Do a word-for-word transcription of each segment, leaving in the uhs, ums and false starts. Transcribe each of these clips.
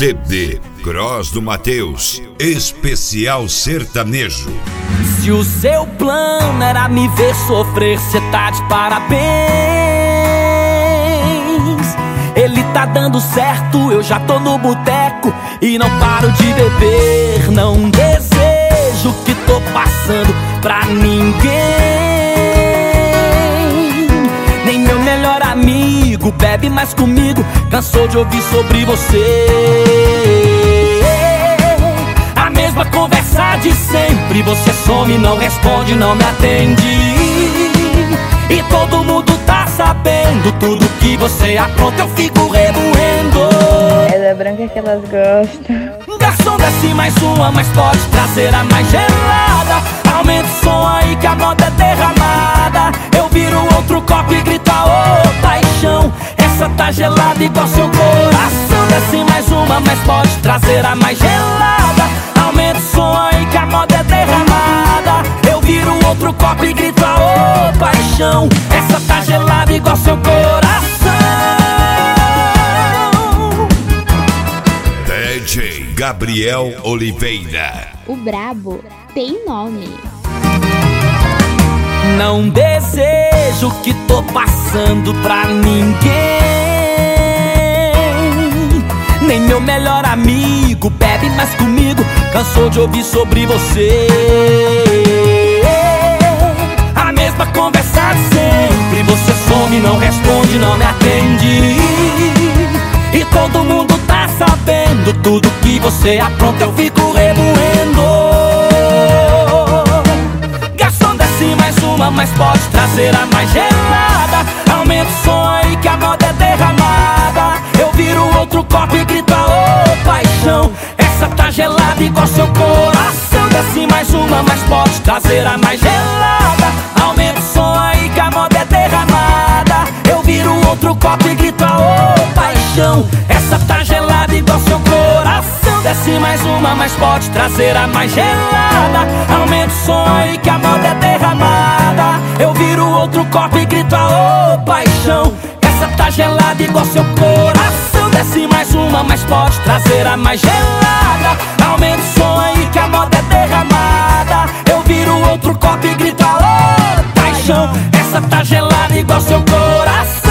C D Cross do Mateus, especial sertanejo. Se o seu plano era me ver sofrer, cê tá de parabéns. Ele tá dando certo, eu já tô no boteco e não paro de beber. Não desejo o que tô passando pra ninguém. Nem meu melhor amigo bebe mais comigo, cansou de ouvir sobre você. A mesma conversa de sempre, você some, não responde, não me atende. E todo mundo tá sabendo, tudo que você apronta eu fico remoendo. É da branca que elas gostam. Garçom, desce mais uma, mas pode trazer a mais gelada. Aumenta o som aí que a moda é derramada. Eu viro outro copo e grito, ô paixão, essa tá gelada igual seu coração. Desce mais uma, mas pode trazer a mais gelada. Aumenta o som aí que a moda é derramada. Eu viro outro copo e grito, ô paixão, essa tá gelada igual seu coração. D J Gabriel Oliveira. O brabo tem nome. Não desejo o que tô passando pra ninguém. Nem meu melhor amigo bebe mais comigo, cansou de ouvir sobre você. A mesma conversa de sempre, você some, não responde, não me atende. E todo mundo tá sabendo, tudo que você apronta eu fico remoendo. Garçom, desce mais uma, mas pode trazer a mais gelada. Aumenta o som aí que a moda é derramada. Eu viro outro copo e grito, ô paixão, essa tá gelada igual seu coração. Desce mais uma, mas pode trazer a mais gelada. Aumenta o som aí que a moda é derramada. Eu viro outro copo e grito, ô paixão, essa tá gelada igual seu coração. Desce mais uma, mas pode trazer a mais gelada. Aumenta o som aí que a moda é derramada. Eu viro outro copo e grito, ô paixão, essa tá gelada igual seu coração. Desce mais uma, mas pode trazer a mais gelada. Aumenta o som aí que a moda é derramada. Eu viro outro copo e grito, ô paixão, essa tá gelada igual seu coração.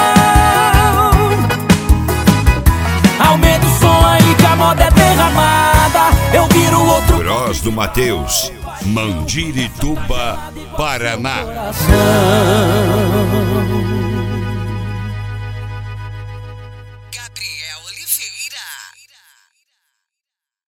Aumenta o som aí que a moda é derramada. Eu viro outro Cross do Mateus, Mandirituba, Paraná. coração.